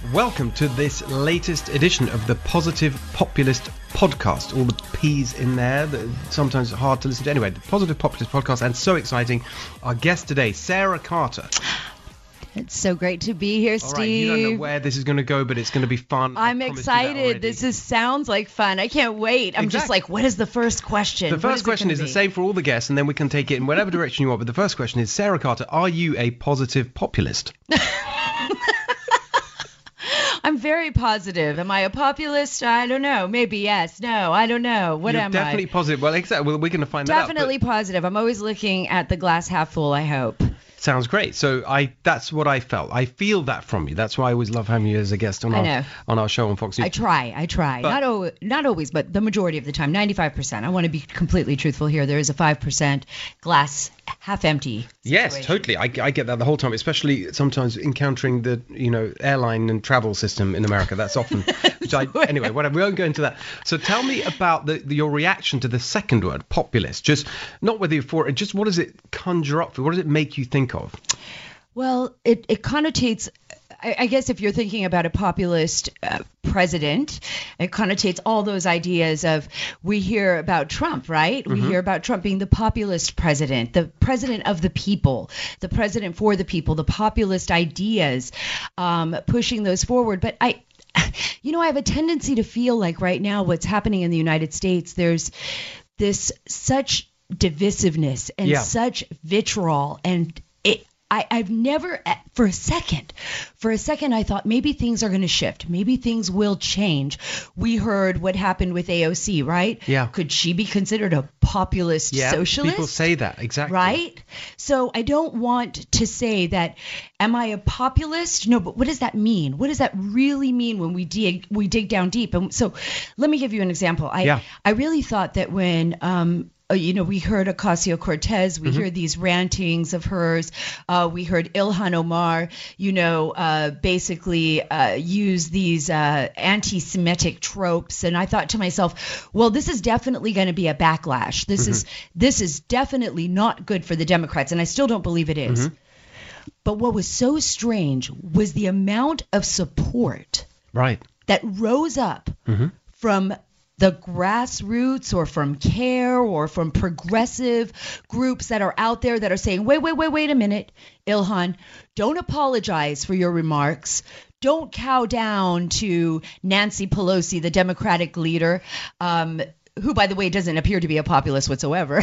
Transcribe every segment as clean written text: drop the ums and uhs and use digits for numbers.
Welcome to this latest edition of the Positive Populist Podcast. All the P's in there, that sometimes hard to listen to. Anyway, the Positive Populist Podcast, and so exciting. Our guest today, Sarah Carter. It's so great to be here, Steve. All right, you don't know where this is going to go, but it's going to be fun. I'm excited. This sounds like fun. I can't wait. I'm just like, what is the first question? The first question is the same for all the guests, and then we can take it in whatever direction you want. But the first question is, Sarah Carter, are you a positive populist? I'm very positive. Am I a populist? I don't know. Maybe yes. No, I don't know. What am I? You're definitely positive. Well, exactly. Well, we're going to find that out. Definitely positive. I'm always looking at the glass half full, I hope. Sounds great. So that's what I felt. I feel that from you. That's why I always love having you as a guest on our show on Fox News. I try. But, not always, but the majority of the time, 95%. I want to be completely truthful here. There is a 5% glass half empty situation. Yes, totally. I get that the whole time, especially sometimes encountering the airline and travel system in America. That's often. Anyway, whatever. We won't go into that. So tell me about your reaction to the second word, populist. Just not whether you're for it. Just what does it conjure up for? What does it make you think of? Well, it connotates, I guess if you're thinking about a populist president, it connotates all those ideas of, we hear about Trump, right? Mm-hmm. We hear about Trump being the populist president, the president of the people, the president for the people, the populist ideas, pushing those forward. But I have a tendency to feel like right now what's happening in the United States, there's this such divisiveness and such vitriol, and I've never, for a second, I thought maybe things are going to shift. Maybe things will change. We heard what happened with AOC, right? Yeah. Could she be considered a populist socialist? People say that, exactly. Right? So I don't want to say that, am I a populist? No, but what does that mean? What does that really mean when we dig down deep? And so let me give you an example. I really thought that when we heard Ocasio-Cortez, we hear these rantings of hers. We heard Ilhan Omar, basically use these anti-Semitic tropes. And I thought to myself, well, this is definitely going to be a backlash. This is definitely not good for the Democrats. And I still don't believe it is. Mm-hmm. But what was so strange was the amount of support that rose up from the grassroots or from CARE or from progressive groups that are out there that are saying, wait a minute, Ilhan, don't apologize for your remarks. Don't cow down to Nancy Pelosi, the Democratic leader, who, by the way, doesn't appear to be a populist whatsoever,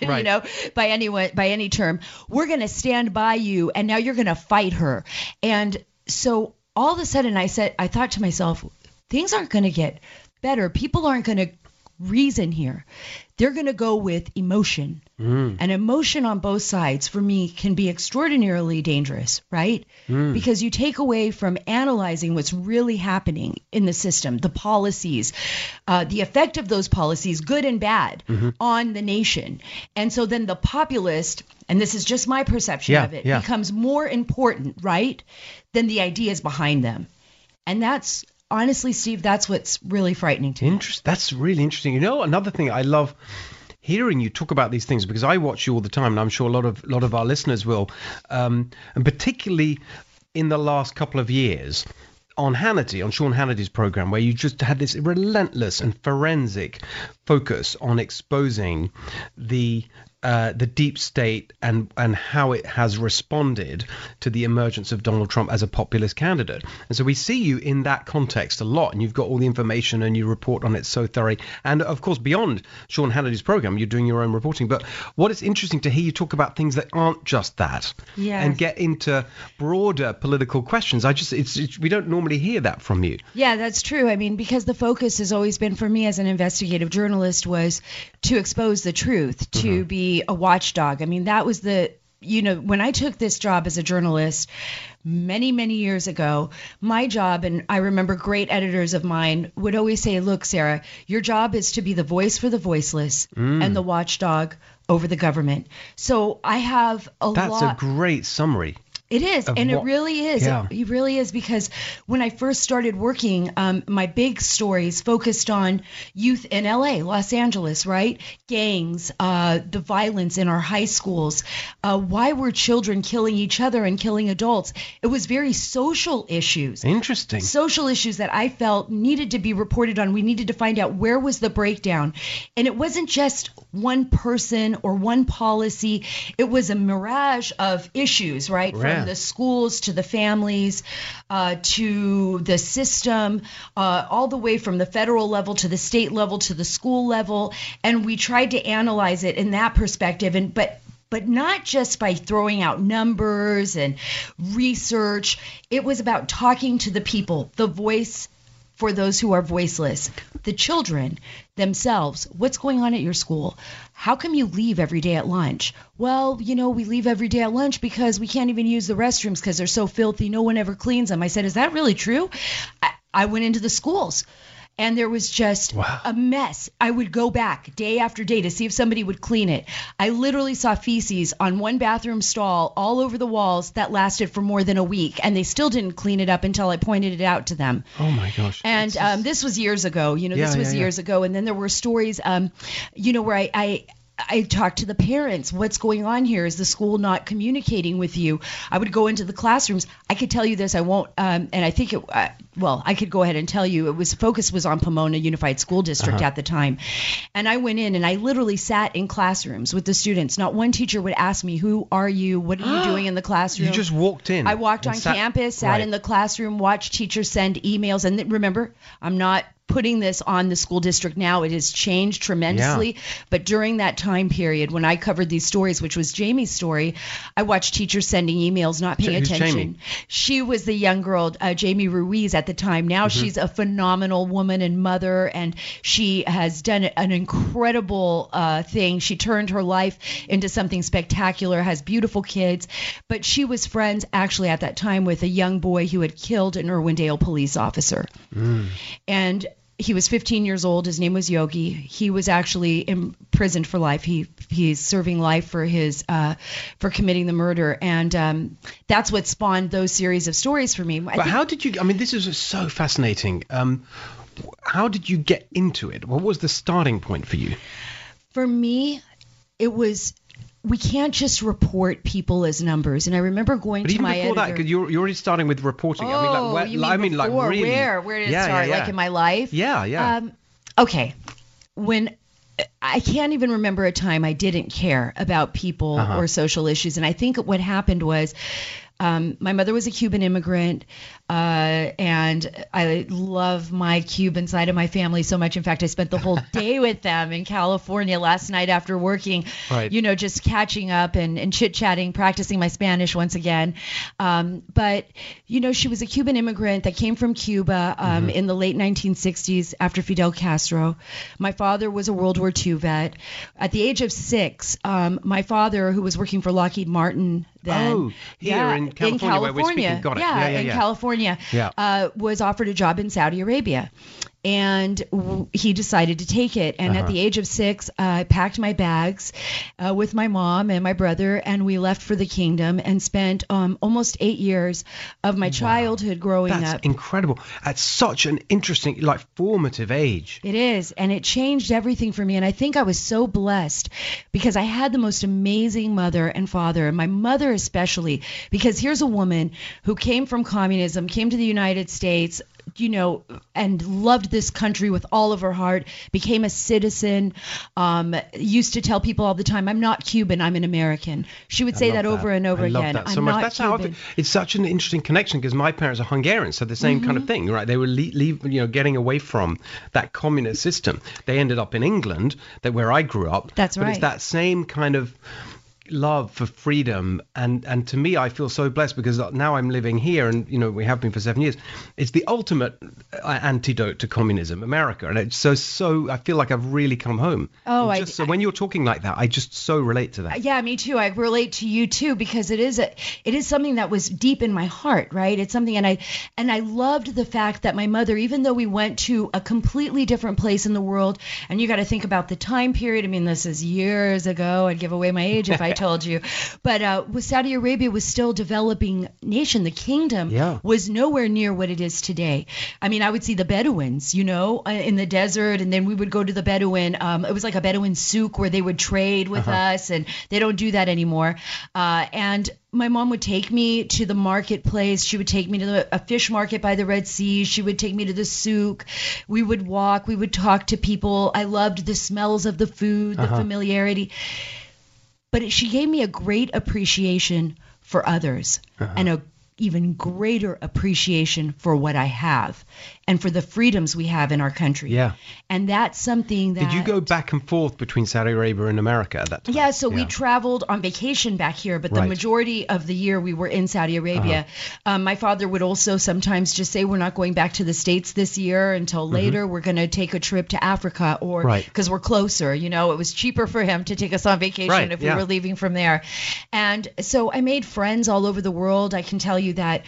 by any term. We're going to stand by you, and now you're going to fight her. And so all of a sudden I thought to myself, things aren't going to get better. People aren't going to reason here. They're going to go with emotion. And emotion on both sides, for me, can be extraordinarily dangerous, right? Because you take away from analyzing what's really happening in the system, the policies, the effect of those policies, good and bad, on the nation. And so then the populist, and this is just my perception of it, becomes more important, right, than the ideas behind them. And that's, honestly, Steve, that's what's really frightening to me. That's really interesting. Another thing I love hearing you talk about these things, because I watch you all the time, and I'm sure a lot of our listeners will, and particularly in the last couple of years on Sean Hannity's program, where you just had this relentless and forensic focus on exposing the deep state and how it has responded to the emergence of Donald Trump as a populist candidate. And so we see you in that context a lot, and you've got all the information and you report on it so thoroughly. And of course, beyond Sean Hannity's program, you're doing your own reporting. But what is interesting to hear you talk about things that aren't just that, and get into broader political questions. We don't normally hear that from you. Yeah, that's true. I mean, because the focus has always been, for me as an investigative journalist, was to expose the truth, to be a watchdog. I mean, that was when I took this job as a journalist many, many years ago, my job, and I remember great editors of mine would always say, look, Sarah, your job is to be the voice for the voiceless and the watchdog over the government. So I have That's a great summary. It is, and it really is. Yeah. It really is, because when I first started working, my big stories focused on youth in LA, Los Angeles, right? Gangs, the violence in our high schools. Why were children killing each other and killing adults? It was very social issues. Interesting. Social issues that I felt needed to be reported on. We needed to find out where was the breakdown. And it wasn't just one person or one policy. It was a mirage of issues, right? From the schools to the families, to the system, all the way from the federal level to the state level to the school level. And we tried to analyze it in that perspective. But not just by throwing out numbers and research. It was about talking to the people, the voice for those who are voiceless, the children themselves. What's going on at your school? How come you leave every day at lunch? Well, we leave every day at lunch because we can't even use the restrooms because they're so filthy. No one ever cleans them. I said, is that really true? I went into the schools. And there was just a mess. I would go back day after day to see if somebody would clean it. I literally saw feces on one bathroom stall all over the walls that lasted for more than a week, and they still didn't clean it up until I pointed it out to them. Oh my gosh! And this was years ago. This was years ago. And then there were stories, where I talked to the parents. What's going on here? Is the school not communicating with you? I would go into the classrooms. I could tell you this. I won't. And I think I could go ahead and tell you. Focus was on Pomona Unified School District at the time. And I went in and I literally sat in classrooms with the students. Not one teacher would ask me, who are you? What are you doing in the classroom? You just walked in. I walked on campus, sat in the classroom, watched teachers send emails. And remember, I'm not putting this on the school district now. It has changed tremendously. Yeah. But during that time period when I covered these stories, which was Jamie's story, I watched teachers sending emails, not paying attention. Jamie? She was the young girl, Jamie Ruiz at the time. Now she's a phenomenal woman and mother, and she has done an incredible thing. She turned her life into something spectacular, has beautiful kids. But she was friends actually at that time with a young boy who had killed an Irwindale police officer. And he was 15 years old. His name was Yogi. He was actually imprisoned for life. He's serving life for his for committing the murder, and that's what spawned those series of stories for me. But how did you? I mean, this is so fascinating. How did you get into it? What was the starting point for you? For me, it was. We can't just report people as numbers. And I remember going to my editor. But even before that, because you're already starting with reporting. Oh, really? Where did it start? Like in my life? Yeah. Okay. When I can't even remember a time I didn't care about people or social issues. And I think what happened was my mother was a Cuban immigrant, and I love my Cuban side of my family so much. In fact, I spent the whole day with them in California last night after working, just catching up and chit-chatting, practicing my Spanish once again. But, she was a Cuban immigrant that came from Cuba in the late 1960s after Fidel Castro. My father was a World War II vet. At the age of 6, my father, who was working for Lockheed Martin then. In California, where we're speaking. Got it. In California, was offered a job in Saudi Arabia. And he decided to take it. And at the age of 6, I packed my bags with my mom and my brother, and we left for the kingdom and spent almost 8 years of my childhood growing up. That's incredible. At such an interesting, formative age. It is. And it changed everything for me. And I think I was so blessed because I had the most amazing mother and father, and my mother especially, because here's a woman who came from communism, came to the United States, and loved this country with all of her heart, became a citizen, used to tell people all the time, I'm not Cuban, I'm an American. She would say that over and over again. That so much. That's Cuban. It's such an interesting connection because my parents are Hungarian, so the same kind of thing, right? They were getting away from that communist system. They ended up in England, where I grew up. That's right. But it's that same kind of love for freedom, and to me I feel so blessed because now I'm living here, and we have been for 7 years. It's the ultimate antidote to communism, America, and it's so I feel like I've really come home. So when you're talking like that, I just so relate to that. Yeah, me too. I relate to you too because it is something that was deep in my heart, right? It's something, and I loved the fact that my mother, even though we went to a completely different place in the world, and you got to think about the time period. I mean, this is years ago. I'd give away my age if I told you. But with Saudi Arabia was still a developing nation. The kingdom was nowhere near what it is today. I mean, I would see the Bedouins, you know, in the desert, and then we would go to the Bedouin. It was like a Bedouin souk where they would trade with us, and they don't do that anymore. And my mom would take me to the marketplace. She would take me to a fish market by the Red Sea. She would take me to the souk. We would walk. We would talk to people. I loved the smells of the food, the familiarity. But she gave me a great appreciation for others and a even greater appreciation for what I have and for the freedoms we have in our country. Yeah. And that's something that... Did you go back and forth between Saudi Arabia and America at that time? Yeah, so we traveled on vacation back here, but the majority of the year we were in Saudi Arabia. My father would also sometimes just say, we're not going back to the States this year until later. We're going to take a trip to Africa, or because we're closer. You know, it was cheaper for him to take us on vacation if we were leaving from there. And so I made friends all over the world. I can tell you that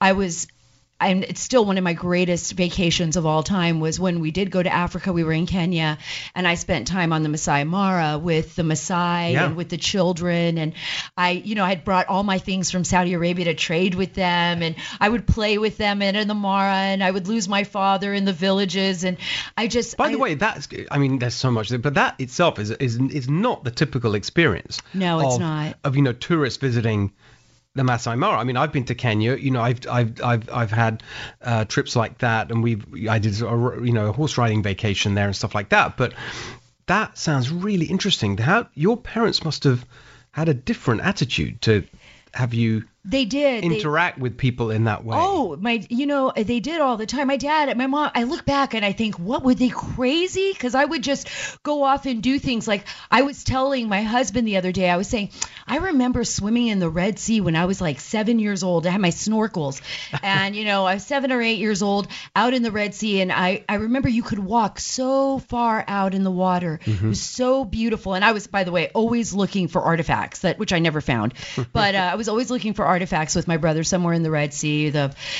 it's still one of my greatest vacations of all time was when we did go to Africa. We were in Kenya, and I spent time on the Masai Mara with the Masai and with the children. And I had brought all my things from Saudi Arabia to trade with them, and I would play with them in the Mara, and I would lose my father in the villages. And By the way, there's so much, but that itself is not the typical experience. No, it's not. Of tourists visiting the Masai Mara. I mean, I've been to Kenya. You know, I've had trips like that, and I did a horse riding vacation there and stuff like that. But that sounds really interesting. How your parents must have had a different attitude to have you. They did interact with people in that way. Oh, they did all the time. My dad, my mom, I look back and I think, what, were they crazy? Because I would just go off and do things. Like I was telling my husband the other day, I was saying, I remember swimming in the Red Sea when I was like 7 years old. I had my snorkels and, I was 7 or 8 years old out in the Red Sea. And I remember you could walk so far out in the water. It was so beautiful. And I was, by the way, always looking for artifacts, which I never found. But I was always looking for artifacts with my brother somewhere in the Red Sea.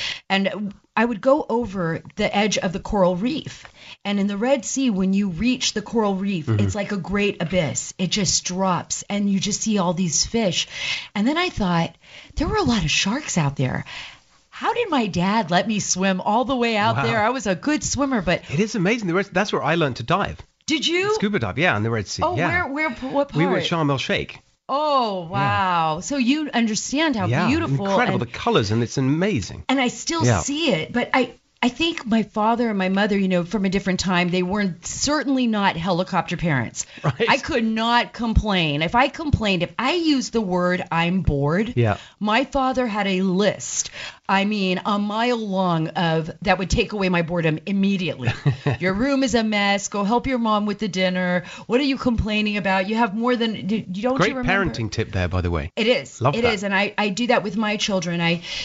And I would go over the edge of the coral reef. And in the Red Sea, when you reach the coral reef, it's like a great abyss. It just drops and you just see all these fish. And then I thought, there were a lot of sharks out there. How did my dad let me swim all the way out there? I was a good swimmer, but... It is amazing. That's where I learned to dive. Did you? Scuba dive, in the Red Sea. Oh, what part? We were at Sharm el-Sheikh. Oh, wow. Yeah. So you understand how beautiful. Incredible. The colors, and it's amazing. And I still see it. But I think my father and my mother, from a different time, they weren't certainly not helicopter parents. Right. I could not complain. If I used the word I'm bored, my father had a list. I mean, a mile long that would take away my boredom immediately. Your room is a mess. Go help your mom with the dinner. What are you complaining about? You have more than you don't. Great you remember? Parenting tip there, by the way. It is. Love that. It is, and I do that with my children.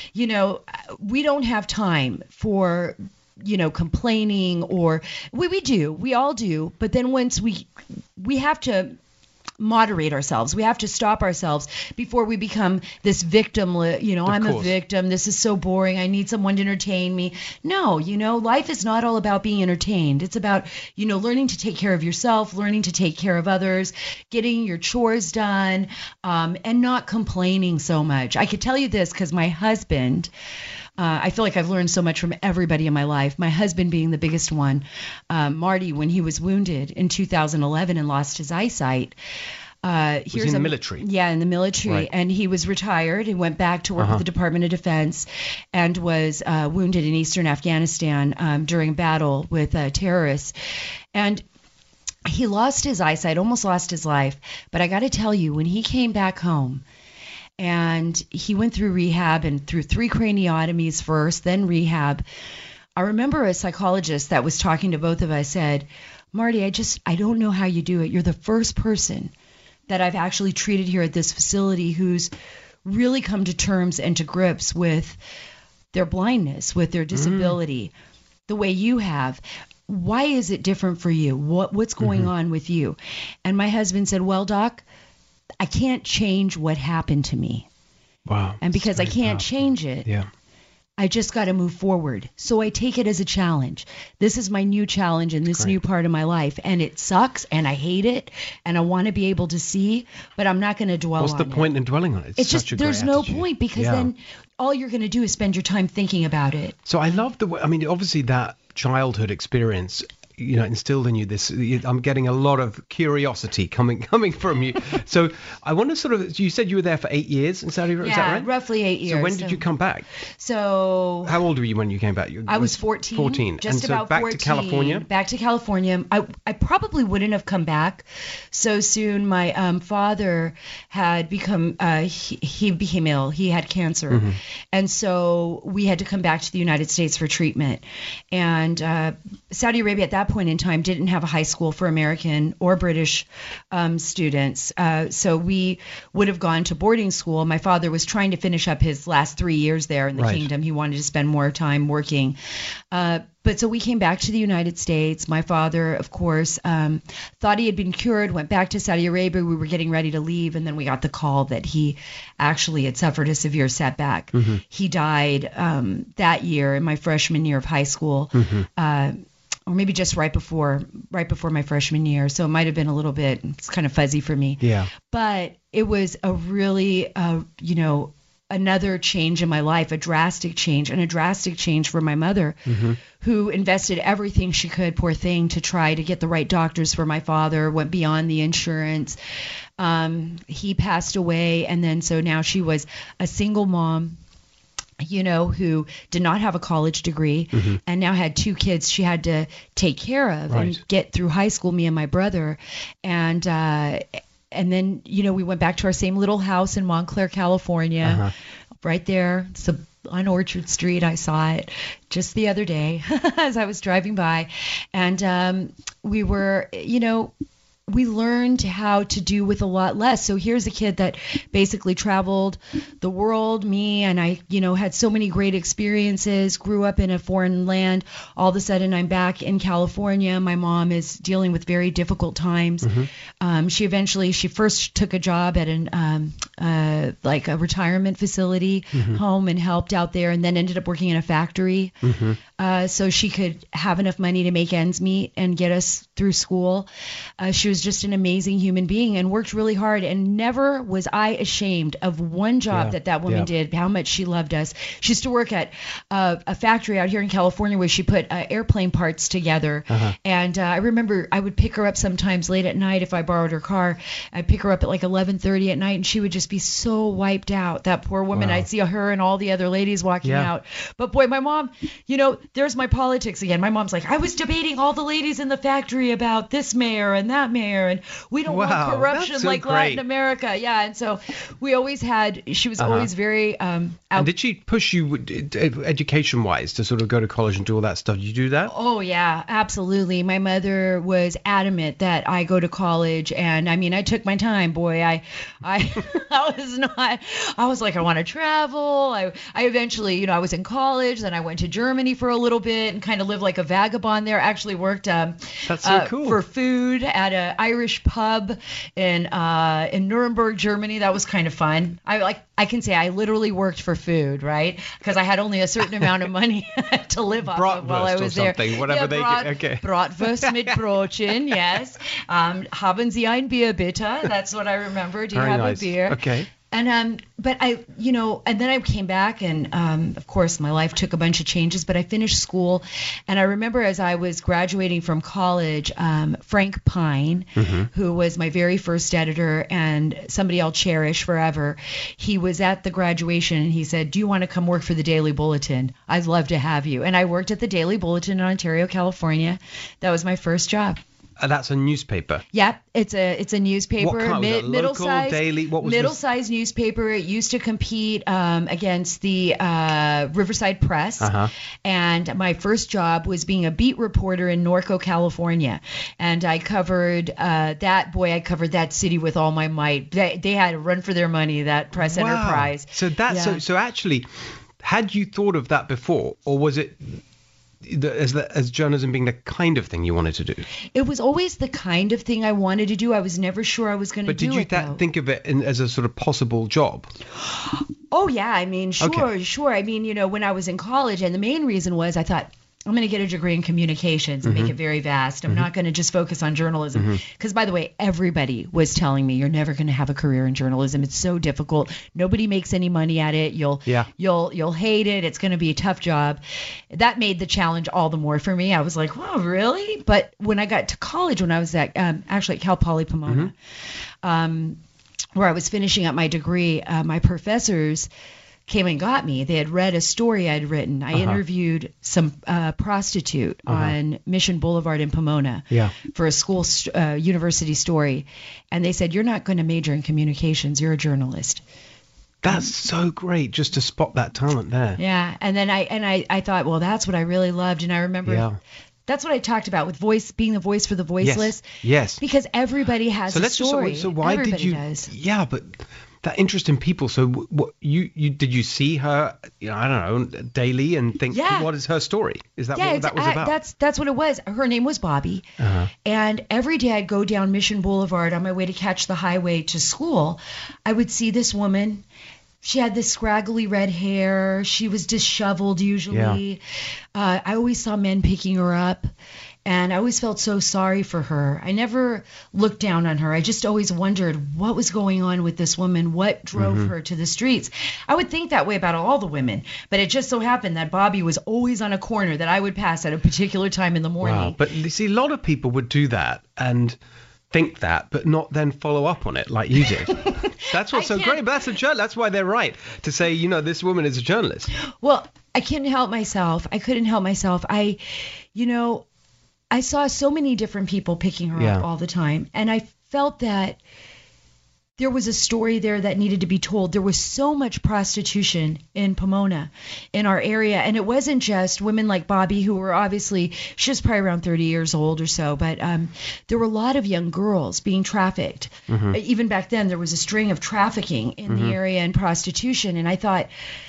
We don't have time for complaining, or we all do. But then once we have to moderate ourselves. We have to stop ourselves before we become this victim. I'm a victim. This is so boring. I need someone to entertain me. No, life is not all about being entertained. It's about, learning to take care of yourself, learning to take care of others, getting your chores done, and not complaining so much. I could tell you this because my husband, I feel like I've learned so much from everybody in my life, my husband being the biggest one. Marty, when he was wounded in 2011 and lost his eyesight, was in the military. Yeah, in the military. Right. And he was retired and went back to work with the Department of Defense and was wounded in eastern Afghanistan during battle with terrorists. And he lost his eyesight, almost lost his life. But I got to tell you, when he came back home, and he went through rehab and through 3 craniotomies first, then rehab. I remember a psychologist that was talking to both of us said, Marty, I don't know how you do it. You're the first person that I've actually treated here at this facility who's really come to terms and to grips with their blindness, with their disability, the way you have. Why is it different for you? What's going on with you? And my husband said, well, Doc, I can't change what happened to me. Wow. And because I can't change it, I just got to move forward. So I take it as a challenge. This is my new challenge in this new part of my life. And it sucks and I hate it and I want to be able to see, but I'm not going to dwell on it. What's the point in dwelling on it? It's just, there's no point, because then all you're going to do is spend your time thinking about it. So I love the way, I mean, obviously that childhood experience, you know, instilled in you this. I'm getting a lot of curiosity coming from you. So I want to sort of. You said you were there for 8 years in Saudi Arabia. Yeah, Is that right? roughly 8 years. So when did you come back? So how old were you when you came back? I was 14. 14. Just and so about back 14. to California. Back to California. I probably wouldn't have come back so soon. My father had become he became ill. He had cancer, Mm-hmm. and so we had to come back to the United States for treatment. And Saudi Arabia at that point in time didn't have a high school for American or British students. So we would have gone to boarding school. My father was trying to finish up his last 3 years there in the kingdom. He wanted to spend more time working. But so we came back to the United States. My father, of course, thought he had been cured, went back to Saudi Arabia. We were getting ready to leave, and then we got the call that he actually had suffered a severe setback. Mm-hmm. He died that year in my freshman year of high school. Mm-hmm. Or maybe just right before my freshman year. So it might have been a little bit, it's kind of fuzzy for me. Yeah. But it was a really, another change in my life, a drastic change for my mother, mm-hmm. who invested everything she could, poor thing, to try to get the right doctors for my father, went beyond the insurance. He passed away. And then so now she was a single mom, who did not have a college degree, mm-hmm. and now had 2 kids she had to take care of and get through high school, me and my brother. And then, we went back to our same little house in Montclair, California, right there. It's on Orchard Street. I saw it just the other day as I was driving by. And we were, we learned how to do with a lot less. So here's a kid that basically traveled the world, me, and I, had so many great experiences, grew up in a foreign land. All of a sudden I'm back in California. My mom is dealing with very difficult times. Mm-hmm. She first took a job at like a retirement facility, mm-hmm. home, and helped out there, and then ended up working in a factory. Mm-hmm. So she could have enough money to make ends meet and get us through school. She was just an amazing human being and worked really hard, and never was I ashamed of one job that woman did, how much she loved us. She used to work at a factory out here in California where she put airplane parts together. And I remember I would pick her up sometimes late at night if I borrowed her car. I'd pick her up at like 11:30 at night, and she would just be so wiped out, that poor woman. Wow. I'd see her and all the other ladies walking out. But boy, my mom, there's my politics again. My mom's like, I was debating all the ladies in the factory about this mayor and that mayor, and we don't want corruption like Latin America. Yeah, and so we always had, she was always very And did she push you education-wise to sort of go to college and do all that stuff? Did you do that? Oh, yeah, absolutely. My mother was adamant that I go to college, and I mean, I took my time, boy. I was like, I want to travel. I eventually, I was in college, then I went to Germany for a little bit and kind of lived like a vagabond there. Actually worked That's so cool. for food at an Irish pub in Nuremberg, Germany. That was kind of fun. I can say I literally worked for food, right? Because I had only a certain amount of money to live off of while I was there. Whatever they get. Okay. Bratwurst mit Brötchen, yes. Haben Sie ein Bier bitte? That's what I remember. Do you have a beer? Okay. And but I, and then I came back, and of course my life took a bunch of changes, but I finished school, and I remember as I was graduating from college, Frank Pine, mm-hmm. who was my very first editor and somebody I'll cherish forever, he was at the graduation, and he said, do you want to come work for the Daily Bulletin? I'd love to have you. And I worked at the Daily Bulletin in Ontario, California. That was my first job. That's a newspaper. Yeah, it's a newspaper. What kind? Middle-sized, daily. What was middle-sized newspaper. It used to compete against the Riverside Press. And my first job was being a beat reporter in Norco, California. And I covered that. Boy, I covered that city with all my might. They had to run for their money, that press enterprise. So that's so actually, had you thought of that before, or was it as journalism being the kind of thing you wanted to do? It was always the kind of thing I wanted to do. I was never sure I was going to do it. But did you think of it as a sort of possible job? Oh, yeah. I mean, sure, Okay. sure. I mean, when I was in college, and the main reason was I thought, I'm going to get a degree in communications and make it very vast. I'm not going to just focus on journalism. Because, by the way, everybody was telling me you're never going to have a career in journalism. It's so difficult. Nobody makes any money at it. You'll hate it. It's going to be a tough job. That made the challenge all the more for me. I was like, wow, really? But when I got to college, when I was actually at Cal Poly Pomona, where I was finishing up my degree, my professors came and got me. They had read a story I'd written. I interviewed some prostitute on Mission Boulevard in Pomona for a school university story, and they said, "You're not going to major in communications. You're a journalist." That's so great, just to spot that talent there. Yeah, and then I thought, well, that's what I really loved, and I remember. That's what I talked about with being the voice for the voiceless. Yes. Because everybody has a story. So why everybody did you? Does. Yeah, but that interest in people. So what you did you see her? I don't know, daily and think, what is her story? Is that what that was about? That's what it was. Her name was Bobby, and every day I'd go down Mission Boulevard on my way to catch the highway to school. I would see this woman. She had this scraggly red hair. She was disheveled usually. I always saw men picking her up, and I always felt so sorry for her. I never looked down on her. I just always wondered what was going on with this woman, what drove her to the streets. I would think that way about all the women, but it just so happened that Bobby was always on a corner that I would pass at a particular time in the morning. Wow. But you see, a lot of people would do that and think that, but not then follow up on it like you did. That's what's so great. But that's why they're right to say, this woman is a journalist. Well, I couldn't help myself. I saw so many different people picking her up all the time. And I felt that there was a story there that needed to be told. There was so much prostitution in Pomona, in our area. And it wasn't just women like Bobby, who were obviously, she was probably around 30 years old or so, but there were a lot of young girls being trafficked. Even back then, there was a string of trafficking in the area and prostitution. And I thought,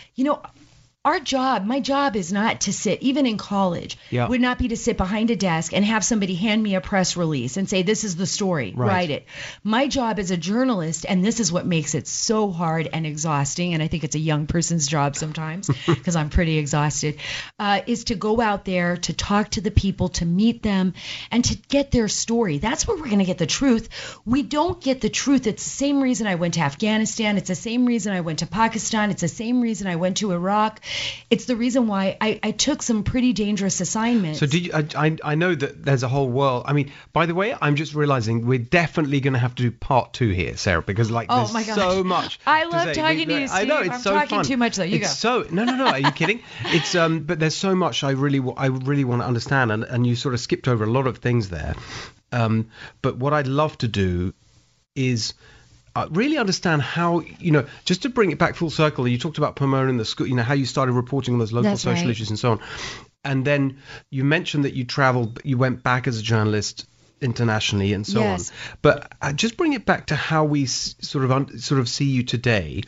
my job is not to sit, even in college, would not be to sit behind a desk and have somebody hand me a press release and say, this is the story, write it. My job as a journalist, and this is what makes it so hard and exhausting, and I think it's a young person's job sometimes because I'm pretty exhausted, is to go out there, to talk to the people, to meet them, and to get their story. That's where we're going to get the truth. We don't get the truth. It's the same reason I went to Afghanistan. It's the same reason I went to Pakistan. It's the same reason I went to Iraq. It's the reason why I took some pretty dangerous assignments. So did you, I know that there's a whole world. I mean, by the way, I'm just realizing we're definitely going to have to do part 2 here, Sarah, because there's so much. I love talking to you, Steve. I know, it's so fun. I'm talking too much though. You go. No. Are you kidding? It's but there's so much I really want to understand, and you sort of skipped over a lot of things there. But what I'd love to do is really understand how, just to bring it back full circle, you talked about Pomona and the school, how you started reporting on those local social issues and so on. And then you mentioned that you traveled, you went back as a journalist internationally and so on. But just bring it back to how we sort of see you today.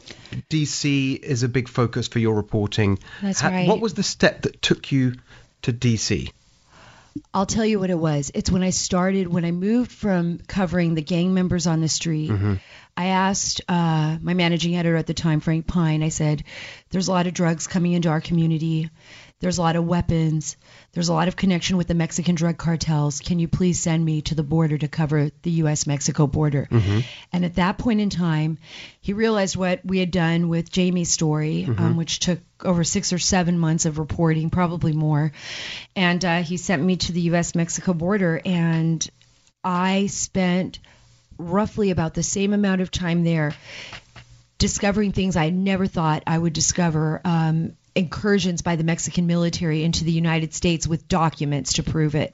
DC is a big focus for your reporting. That's right. What was the step that took you to DC? I'll tell you what it was. It's when I moved from covering the gang members on the street. I asked my managing editor at the time, Frank Pine, I said, there's a lot of drugs coming into our community. There's a lot of weapons. There's a lot of connection with the Mexican drug cartels. Can you please send me to the border to cover the U.S.-Mexico border? And at that point in time, he realized what we had done with Jamie's story, which took over 6 or 7 months of reporting, probably more. And he sent me to the U.S.-Mexico border, and I spent roughly about the same amount of time there discovering things I never thought I would discover, incursions by the Mexican military into the United States with documents to prove it.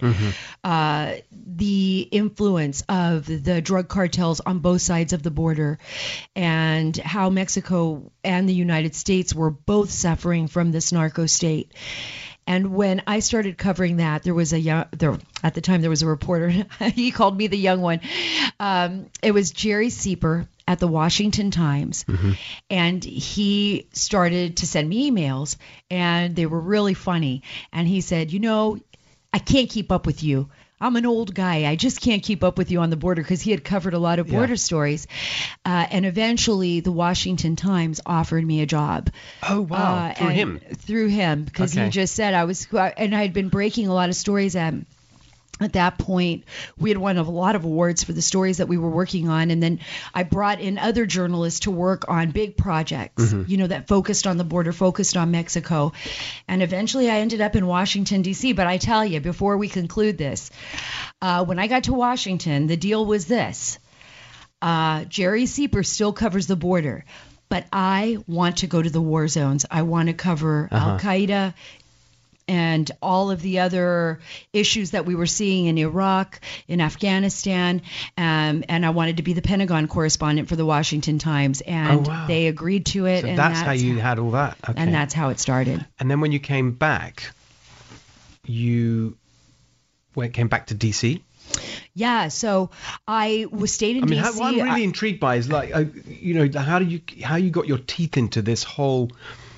The influence of the drug cartels on both sides of the border, and how Mexico and the United States were both suffering from this narco state. And when I started covering that, at the time there was a reporter. He called me the young one. It was Jerry Sieper at the Washington Times, and he started to send me emails, and they were really funny. And he said, I can't keep up with you. I'm an old guy. I just can't keep up with you on the border, because he had covered a lot of border stories. And eventually the Washington Times offered me a job. Oh, wow. Through him? Through him, because he just said I had been breaking a lot of stories at that point. We had won a lot of awards for the stories that we were working on. And then I brought in other journalists to work on big projects, that focused on the border, focused on Mexico. And eventually I ended up in Washington, D.C. But I tell you, before we conclude this, when I got to Washington, the deal was this. Jerry Sieper still covers the border, but I want to go to the war zones. I want to cover Al-Qaeda and all of the other issues that we were seeing in Iraq, in Afghanistan, and I wanted to be the Pentagon correspondent for the Washington Times, and they agreed to it. So and that's how you had all that. Okay. And that's how it started. And then when you came back, came back to DC? Yeah, so I stayed in DC. What I'm really intrigued by is how you got your teeth into this whole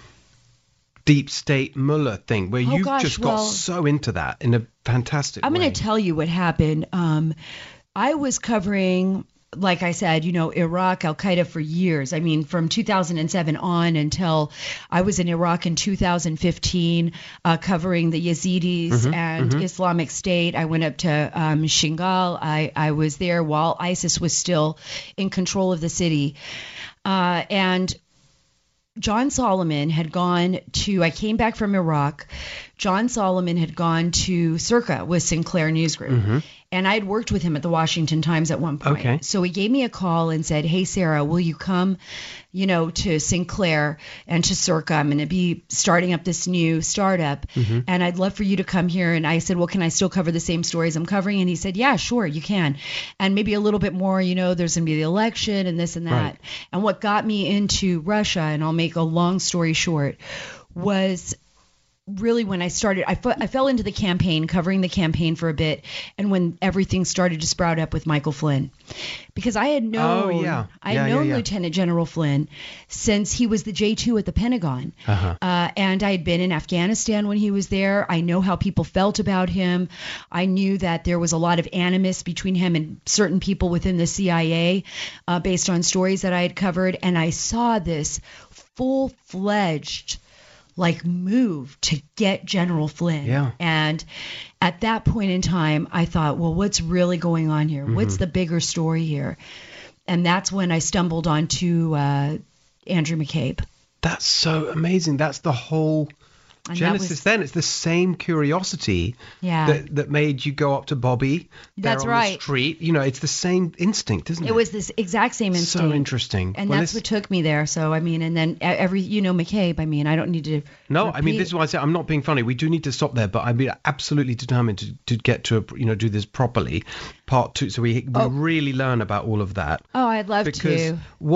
deep state Mueller thing, where you got so into that in a fantastic way. I'm going to tell you what happened. I was covering, like I said, Iraq, Al-Qaeda for years. I mean, from 2007 on until I was in Iraq in 2015, covering the Yazidis and Islamic State. I went up to Shingal. I was there while ISIS was still in control of the city. And John Solomon had gone to, I came back from Iraq. John Solomon had gone to Circa with Sinclair News Group. And I had worked with him at the Washington Times at one point. Okay. So he gave me a call and said, hey, Sarah, will you come, to Sinclair and to Circa? I'm going to be starting up this new startup, and I'd love for you to come here. And I said, well, can I still cover the same stories I'm covering? And he said, yeah, sure, you can. And maybe a little bit more, there's going to be the election and this and that. Right. And what got me into Russia, and I'll make a long story short, was really when I started, I fell into the campaign, covering the campaign for a bit, and when everything started to sprout up with Michael Flynn, because I had known, Lieutenant General Flynn since he was the J2 at the Pentagon, and I had been in Afghanistan when he was there. I know how people felt about him. I knew that there was a lot of animus between him and certain people within the CIA, based on stories that I had covered, and I saw this full-fledged move to get General Flynn. Yeah. And at that point in time, I thought, well, what's really going on here? What's the bigger story here? And that's when I stumbled onto Andrew McCabe. That's so amazing. That's the whole Genesis. Then it's the same curiosity that made you go up to Bobby. That's on right. The street. It's the same instinct, isn't it? It was this exact same instinct. So interesting. And that's what took me there. So and then McCabe. I don't need to. No, repeat. This is why I say I'm not being funny. We do need to stop there, but I'm absolutely determined to get to do this properly, part 2, so we really learn about all of that. Oh, I'd love to.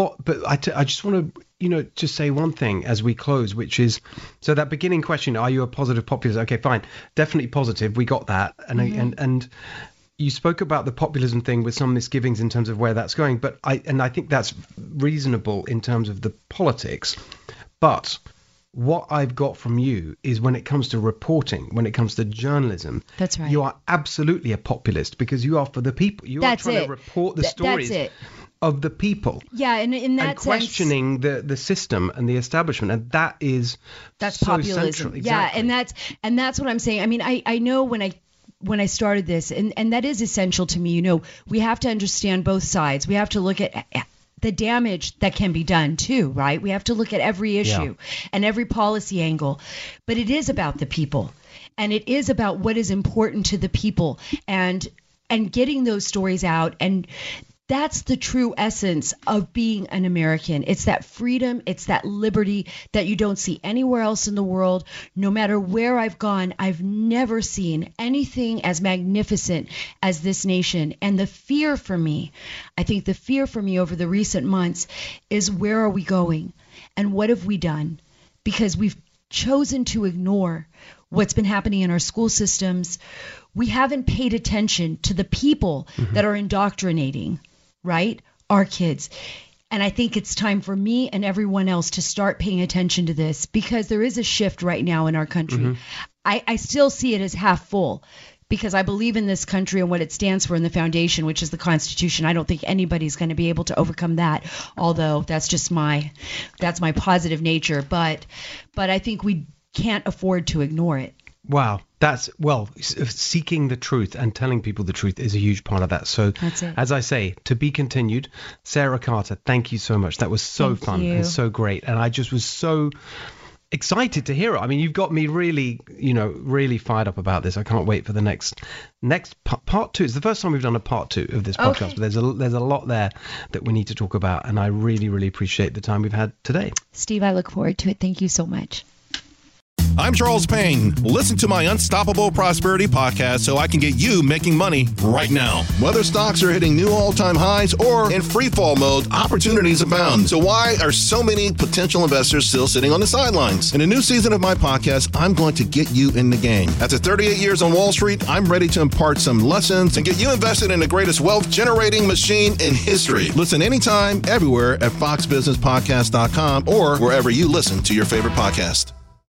I just want to. Just say one thing as we close, which is, so that beginning question, are you a positive populist? Okay, fine. Definitely positive. We got that. And you spoke about the populism thing with some misgivings in terms of where that's going. But I think that's reasonable in terms of the politics. But what I've got from you is when it comes to reporting, when it comes to journalism, that's right. You are absolutely a populist because you are for the people. You are trying to report the stories. That's it. Of the people. Yeah, and in that sense, questioning the system and the establishment, and that's so populism. Central. Exactly. Yeah, and that's what I'm saying. I know when I started this, and that is essential to me. We have to understand both sides. We have to look at the damage that can be done too, right? We have to look at every issue and every policy angle, but it is about the people, and it is about what is important to the people, and getting those stories out. And that's the true essence of being an American. It's that freedom, it's that liberty that you don't see anywhere else in the world. No matter where I've gone, I've never seen anything as magnificent as this nation. And the fear for me, I think the fear for me over the recent months is, where are we going? And what have we done? Because we've chosen to ignore what's been happening in our school systems. We haven't paid attention to the people that are indoctrinating, right? Our kids. And I think it's time for me and everyone else to start paying attention to this, because there is a shift right now in our country. I still see it as half full, because I believe in this country and what it stands for in the foundation, which is the Constitution. I don't think anybody's going to be able to overcome that, although that's just my positive nature. But I think we can't afford to ignore it. Wow. Seeking the truth and telling people the truth is a huge part of that. So that's it. As I say, to be continued. Sarah Carter, thank you so much. That was so fun and so great. And I just was so excited to hear it. I mean, you've got me really fired up about this. I can't wait for the next part 2. It's the first time we've done a part 2 of this podcast, but there's a lot there that we need to talk about. And I really, really appreciate the time we've had today. Steve, I look forward to it. Thank you so much. I'm Charles Payne. Listen to my Unstoppable Prosperity podcast so I can get you making money right now. Whether stocks are hitting new all-time highs or in free fall mode, opportunities abound. So why are so many potential investors still sitting on the sidelines? In a new season of my podcast, I'm going to get you in the game. After 38 years on Wall Street, I'm ready to impart some lessons and get you invested in the greatest wealth-generating machine in history. Listen anytime, everywhere at foxbusinesspodcast.com or wherever you listen to your favorite podcast.